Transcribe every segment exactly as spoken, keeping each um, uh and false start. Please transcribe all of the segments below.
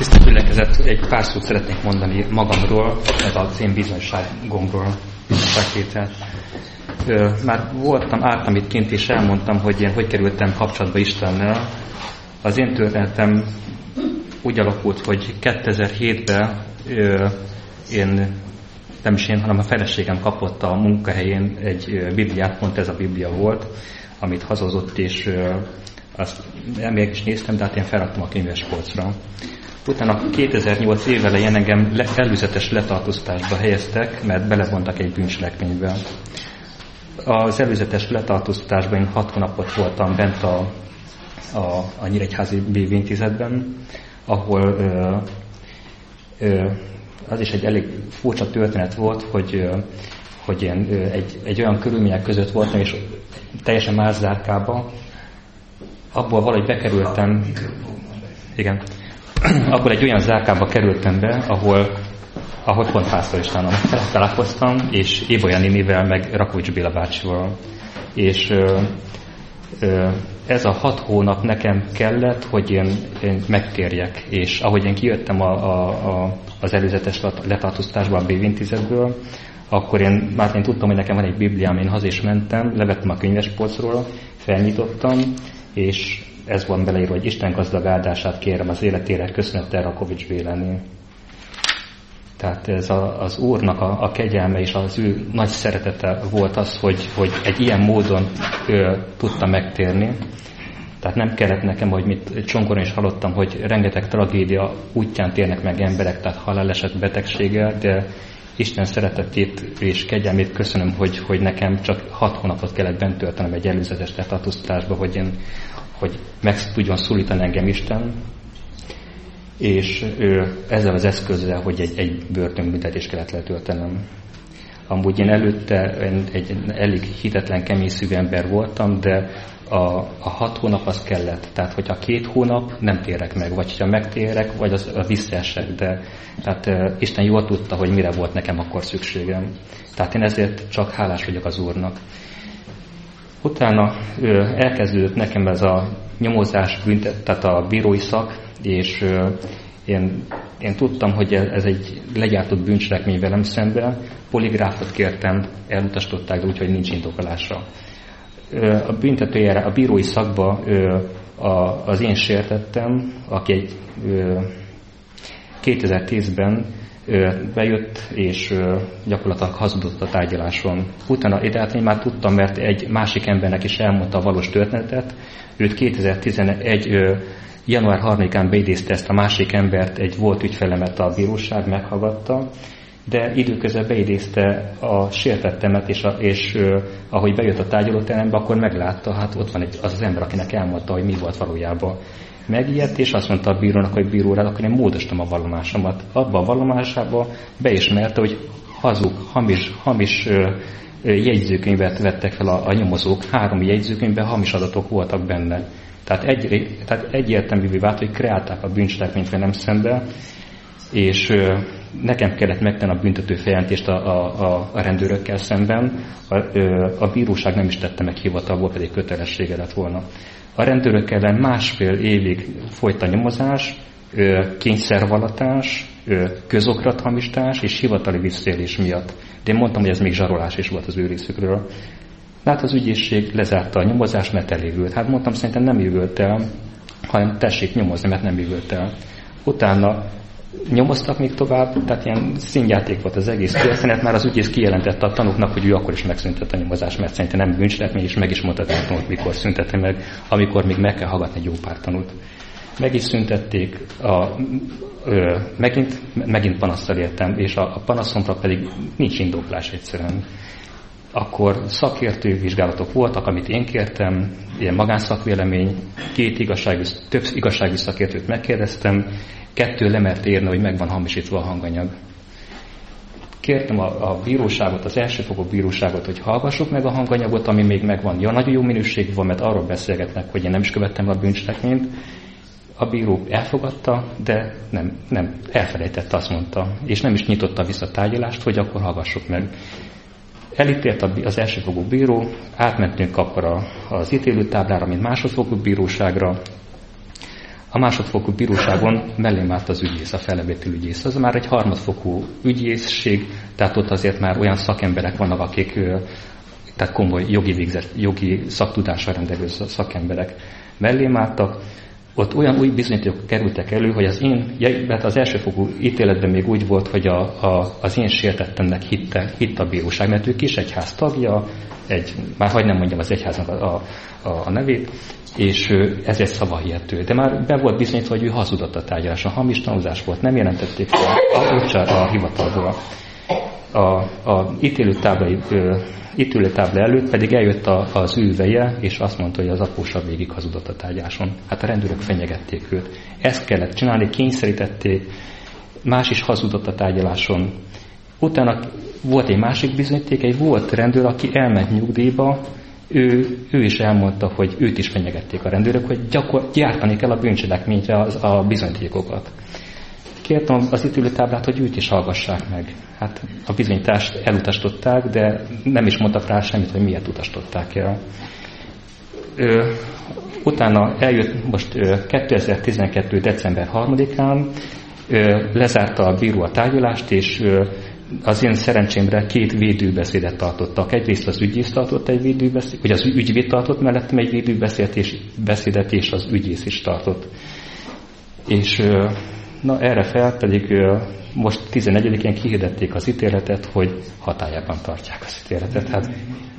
Tisztelt gyülekezet, egy pár szót szeretnék mondani magamról, ez az én bizonyságomról, bizonyságtétel. Már voltam, álltam itt kint, és elmondtam, hogy én hogy kerültem kapcsolatba Istennel. Az én történetem úgy alakult, hogy kétezer-hétben én, nem is én, hanem a feleségem kapott a munkahelyén egy Bibliát, pont ez a Biblia volt, amit hazahozott, és azt még is néztem, de hát én felraktam a könyvespolcra. Utána kétezer-nyolc év elején engem előzetes letartóztatásba helyeztek, mert belevontak egy bűncselekménybe. Az előzetes letartóztatásban én hat hónapot voltam bent a, a, a Nyíregyházi bé vé intézetben, ahol ö, ö, az is egy elég furcsa történet volt, hogy, ö, hogy én ö, egy, egy olyan körülmények között voltam, és teljesen más zárkába, abból valahogy bekerültem, igen, abból egy olyan zárkába kerültem be, ahol, ahol pont Pásztor Istvánnal találkoztam, és Ébolya nénivel, meg Rakovics Béla bácsival. És ö, ö, ez a hat hónap nekem kellett, hogy én, én megtérjek. És ahogy én kijöttem a, a, a, az előzetes letartóztatásba a bé vé intézetből, akkor én már én tudtam, hogy nekem van egy Bibliám, én haza is mentem, levettem a könyvespolcról, felnyitottam, és ez van beleírva, hogy Isten gazdag áldását kérem az életére, köszönettel Rakovics Bélánél. Tehát ez a, az Úrnak a, a kegyelme és az ő nagy szeretete volt az, hogy, hogy egy ilyen módon ő tudta megtérni. Tehát nem kellett nekem, hogy mit csonkoron is hallottam, hogy rengeteg tragédia útján térnek meg emberek, tehát haláleset, betegséggel, de Isten szeretetét és kegyelmét köszönöm, hogy, hogy nekem csak hat hónapot kellett bent töltenem egy előzetes letartóztatásba, hogy én hogy meg tudjon szólítani engem Isten, és ő, ezzel az eszközzel, hogy egy, egy börtönbüntetést kellett letöltenem. Amúgy én előtte egy, egy elég hitetlen, kemény szívű ember voltam, de a, a hat hónap az kellett. Tehát, hogyha két hónap nem térek meg, vagy ha megtérek, vagy az, az visszaesek, de tehát, uh, Isten jól tudta, hogy mire volt nekem akkor szükségem. Tehát én ezért csak hálás vagyok az Úrnak. Utána ö, elkezdődött nekem ez a nyomozás, büntet, tehát a bírói szak, és ö, én, én tudtam, hogy ez egy legyártott bűncselekmény velem szemben. Poligráfot kértem, elutasították, úgyhogy nincs indokolása. Ö, a büntetőjára, a bírói szakba ö, a, az én sértettem, aki egy ö, kétezer-tízben bejött, és gyakorlatilag hazudott a tárgyaláson. Utána ide hát én már tudtam, mert egy másik embernek is elmondta a valós történetet. Őt kétezer-tizenegy január harmadikán beidézte ezt a másik embert, egy volt ügyfelemet a bíróság meghallgatta, de időközben beidézte a sértettemet, és, a, és ahogy bejött a tárgyalóterembe, akkor meglátta, hát ott van egy, az az ember, akinek elmondta, hogy mi volt valójában. Megijedt, és azt mondta a bírónak, hogy bíróra, akkor én módosítom a vallomásomat. Abban a vallomásába beismerte, hogy hazug, hamis, hamis ö, ö, jegyzőkönyvet vettek fel a, a nyomozók. Három jegyzőkönyvben hamis adatok voltak benne. Tehát, egy, tehát egyértelművé vált, hogy kreálták a bűncselekményt velem szembe, és ö, nekem kellett megtenni a büntető feljelentést a, a, a rendőrökkel szemben. A, ö, a bíróság nem is tette meg hivatalból, pedig kötelessége lett volna. A rendőrök ellen másfél évig folyt a nyomozás, kényszervallatás, közokrathamisítás és hivatali visszaélés miatt. De én mondtam, hogy ez még zsarolás is volt az ő részükről. Hát az ügyészség lezárta a nyomozást, mert elévült. Hát mondtam, szerintem nem évült el, hanem tessék nyomozni, mert nem évült el. Utána nyomoztak még tovább, tehát ilyen színjáték volt az egész történet, már az ügyész kijelentette a tanúknak, hogy ő akkor is megszüntette a nyomozást, mert szerintem nem bűncselekmény, és meg is mondta a tanút, mikor szüntette meg, amikor még meg kell hallgatni egy jó pár tanút. Meg is szüntették, a, ö, megint, megint panasztal értem, és a, a panaszomra pedig nincs indoklás egyszerűen. Akkor szakértő vizsgálatok voltak, amit én kértem, ilyen magánszakvélemény, két igazságügy, több igazságügyi szakértőt megkérdeztem, kettő lemert érni, hogy meg van hamisítva a hanganyag. Kértem a, a bíróságot, az elsőfokú bíróságot, hogy hallgassuk meg a hanganyagot, ami még megvan. Ja, nagyon jó minőség van, mert arról beszélgetnek, hogy én nem is követtem a bűncselekményt. A bíró elfogadta, de nem, nem, elfelejtette, azt mondta, és nem is nyitotta vissza a tárgyalást, hogy akkor hallgassuk meg. Elítélt az elsőfokú bíró, átmentünk akkor az ítélőtáblára, mint másodfokú bíróságra. A másodfokú bíróságon mellém állt az ügyész, a fellebbétő ügyész. Az már egy harmadfokú ügyészség, tehát ott azért már olyan szakemberek vannak, akik tehát komoly jogi, végzett, jogi szaktudással rendelkező szakemberek mellém álltak. Ott olyan új bizonyítékok kerültek elő, hogy az én, az elsőfokú ítéletben még úgy volt, hogy a, a, az én sértettemnek hitte, hitt a bíróság, mert ő kis egyház tagja, egy, már hagy nem mondjam az egyháznak a, a, a nevét, és ez egy szavahihető. De már be volt bizonyítva, hogy ő hazudott a tárgyaláson, hamis tanúzás volt, nem jelentették a, a, a hivatalból. A, a ítélőtáblai ítélőtábla előtt pedig eljött a, az ő veje, és azt mondta, hogy az apósa végig hazudott a tárgyáson. Hát a rendőrök fenyegették őt. Ezt kellett csinálni, kényszerítették, más is hazudott a tárgyaláson. Utána volt egy másik bizonyíték, egy volt rendőr, aki elment nyugdíjba, ő, ő is elmondta, hogy őt is fenyegették a rendőrök, hogy gyakor, gyártani kell a bűncselekményre az, a bizonyítékokat. Kértem az ítélőtáblát, hogy őt is hallgassák meg. Hát a bizonyítást elutasították, de nem is mondtak rá semmit, hogy miért utasították el. Ö, utána eljött most ö, kétezer-tizenkettő. december harmadikán, ö, lezárta a bíró a tárgyalást, és ö, az én szerencsémre két védőbeszédet tartottak. Egyrészt az ügyész tartott egy védőbeszédet, vagy az ügyvéd tartott mellettem egy védőbeszédet, és az ügyész is tartott. És ö, na erre fel pedig most tizenegyedikén kihirdették az ítéletet, hogy hatályában tartják az ítéletet. Hát,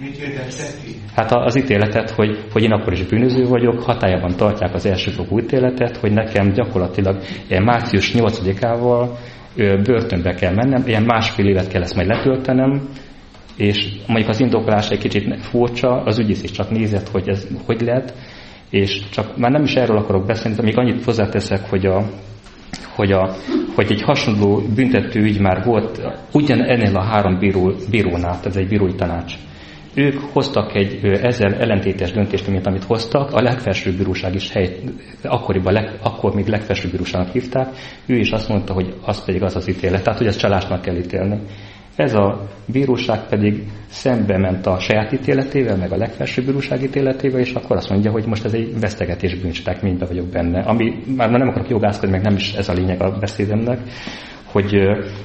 hát az ítéletet, hogy, hogy én akkor is bűnöző vagyok, hatályában tartják az elsőfokú ítéletet, hogy nekem gyakorlatilag ilyen március nyolcadikával börtönbe kell mennem, ilyen másfél évet kell ezt majd letöltenem, és mondjuk az indokolás egy kicsit furcsa, az ügyész is csak nézett, hogy ez hogy lehet, és csak már nem is erről akarok beszélni, de még annyit hozzáteszek, hogy a Hogy, a, hogy egy hasonló büntető ügy már volt ugyan ennél a három bíró, bírónál, ez egy bírói tanács. Ők hoztak egy ezzel ellentétes döntést, mint amit hoztak, a legfelsőbb bíróság is hely, akkoriban, leg, akkor még legfelsőbb bíróságnak hívták, ő is azt mondta, hogy az pedig az az ítélet, tehát hogy ezt csalásnak kell ítélni. Ez a bíróság pedig szembe ment a saját ítéletével, meg a legfelsőbb bíróság ítéletével, és akkor azt mondja, hogy most ez egy vesztegetés bűncselekményben vagyok benne. Ami már nem akarok jogászkodni, meg nem is ez a lényeg a beszédemnek, hogy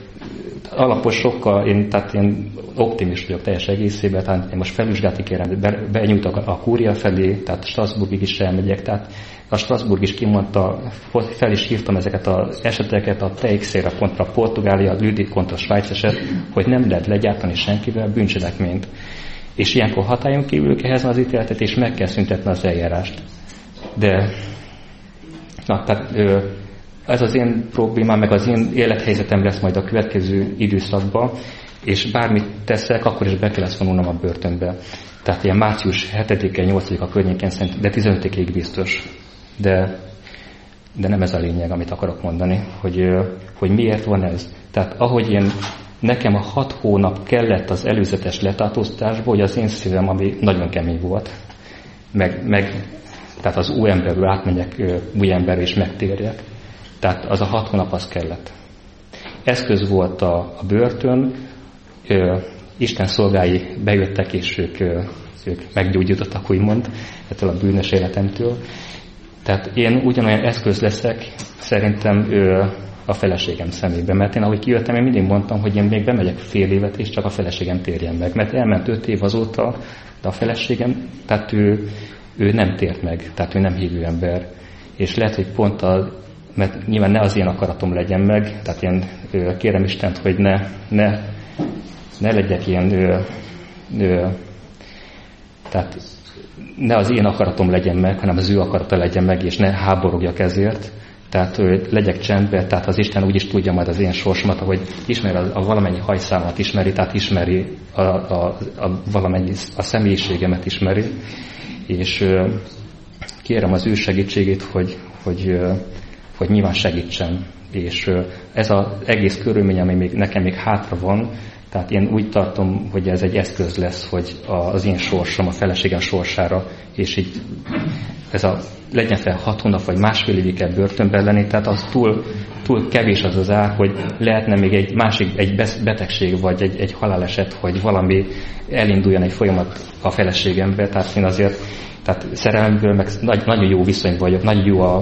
alapos sokkal, én, tehát én optimist vagyok teljes egészében, tehát én most felvizsgálati kérem, be, benyújtok a kúria felé, tehát Strasbourgig is elmegyek, tehát a Strasbourg is kimondta, fel is hívtam ezeket az eseteket, a Teixeira kontra Portugália, a Lüdi kontra Svájc eset, hogy nem lehet legyártani senkivel bűncselekményt. És ilyenkor hatályon kívül ehhez az ítéletet, és meg kell szüntetni az eljárást. De na, tehát, ez az én problémám, meg az én élethelyzetem lesz majd a következő időszakban, és bármit teszek, akkor is be kell ezt vonulnom a börtönbe. Tehát ilyen március hetedike, nyolcadika környéken szerint, de tizenötödikéig biztos. De, de nem ez a lényeg, amit akarok mondani, hogy, hogy miért van ez. Tehát ahogy én, nekem a hat hónap kellett az előzetes letartóztatásból, hogy az én szívem, ami nagyon kemény volt, meg, meg tehát az új emberről átmenjek új emberre és megtérjek. Tehát az a hat hónap az kellett. Eszköz volt a, a börtön, ö, Isten szolgái bejöttek, és ők, ö, ők meggyógyítottak, úgymond, ettől a bűnös életemtől. Tehát én ugyanolyan eszköz leszek, szerintem ö, a feleségem szemébe. Mert én, ahogy kijöttem, én mindig mondtam, hogy én még bemegyek fél évet, és csak a feleségem térjen meg. Mert elment öt év azóta, de a feleségem, tehát ő, ő nem tért meg, tehát ő nem hívő ember. És lehet, hogy pont a mert nyilván ne az én akaratom legyen meg, tehát én ö, kérem Istent, hogy ne, ne, ne legyek ilyen, ö, ö, tehát ne az én akaratom legyen meg, hanem az ő akarata legyen meg, és ne háborogjak ezért, tehát ö, legyek csendben, tehát az Isten úgy is tudja majd az én sorsomat, ahogy ismeri a, a valamennyi hajszámat ismeri, tehát ismeri a, a, a valamennyi a személyiségemet ismeri, és ö, kérem az ő segítségét, hogy, hogy ö, hogy nyilván segítsen. És ez az egész körülmény, ami még, nekem még hátra van, tehát én úgy tartom, hogy ez egy eszköz lesz, hogy az én sorsom, a feleségem sorsára, és így ez a legyen fel hat hónap, vagy másfél évig kell börtönben lenni, tehát az túl, túl kevés az az ár, hogy lehetne még egy másik, egy betegség, vagy egy, egy haláleset, hogy valami elinduljon egy folyamat a feleségembe, tehát én azért tehát szerelemből meg nagy, nagyon jó viszony vagyok, nagyon jó a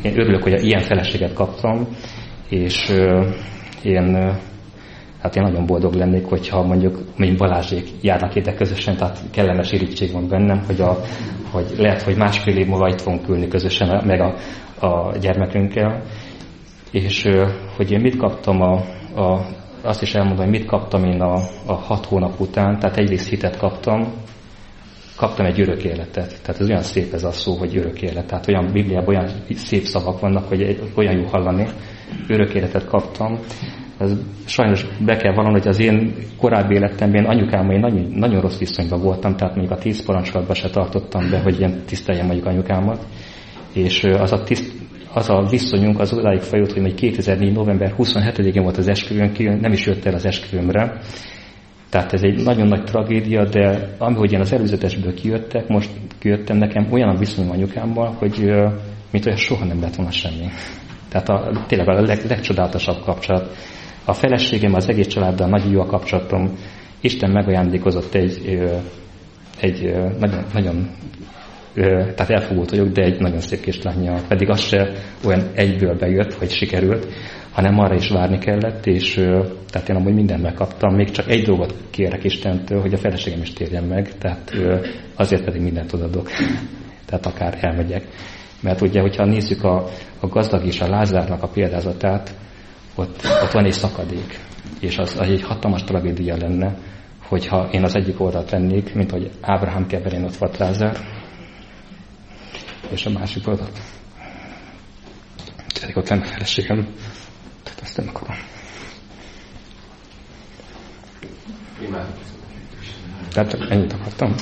én örülök, hogy ilyen feleséget kaptam, és uh, én, uh, hát én nagyon boldog lennék, hogyha mondjuk, mondjuk Balázsék járnak ide közösen, tehát kellemes irítség van bennem, hogy, a, hogy lehet, hogy másfél év múlva itt fogunk ülni közösen, meg a, a gyermekünkkel, és uh, hogy én mit kaptam, a, a, azt is elmondom, hogy mit kaptam én a, a hat hónap után, tehát egyrészt hitet kaptam, kaptam egy örök életet. Tehát ez olyan szép ez a szó, hogy örök élet. Tehát olyan Bibliában olyan szép szavak vannak, hogy egy, olyan jó hallani. Örök életet kaptam. Ez sajnos be kell vallanom, hogy az én korábbi életemben anyukámmal én nagyon, nagyon rossz viszonyban voltam, tehát még a tíz parancsolatban se tartottam be, hogy ilyen tiszteljem mondjuk anyukámat. És az a, tiszt, az a viszonyunk az odáig fajult, hogy még kétezer-négy november huszonhetedikén volt az esküvőn, nem is jött el az esküvőmre. Tehát ez egy nagyon nagy tragédia, de amihogy én az előzetesből kijöttek, most kijöttem, nekem olyan a viszonyom anyukámmal, hogy mint olyan soha nem lett volna semmi. Tehát a, tényleg a leg, legcsodálatosabb kapcsolat. A feleségem, az egész családdal nagyon jó a kapcsolatom. Isten megajándékozott egy, egy nagyon, nagyon tehát elfogult vagyok, de egy nagyon szép kislánnyal. Pedig az se olyan egyből bejött, hogy sikerült, hanem arra is várni kellett, és tehát én amúgy mindent megkaptam, még csak egy dolgot kérek Istentől, hogy a feleségem is térjen meg, tehát azért pedig mindent odadok, tehát akár elmegyek. Mert ugye, hogyha nézzük a, a gazdag és a Lázárnak a példázatát, ott, ott van egy szakadék, és az, az egy hatalmas tragédia lenne, hogyha én az egyik oldalt lennék, mint hogy Ábrahám keverén ott volt Lázár, és a másik oldalt. Tehát ott lenne a feleségem. Tehát azt nem akarom. Tehát ennyit akartam.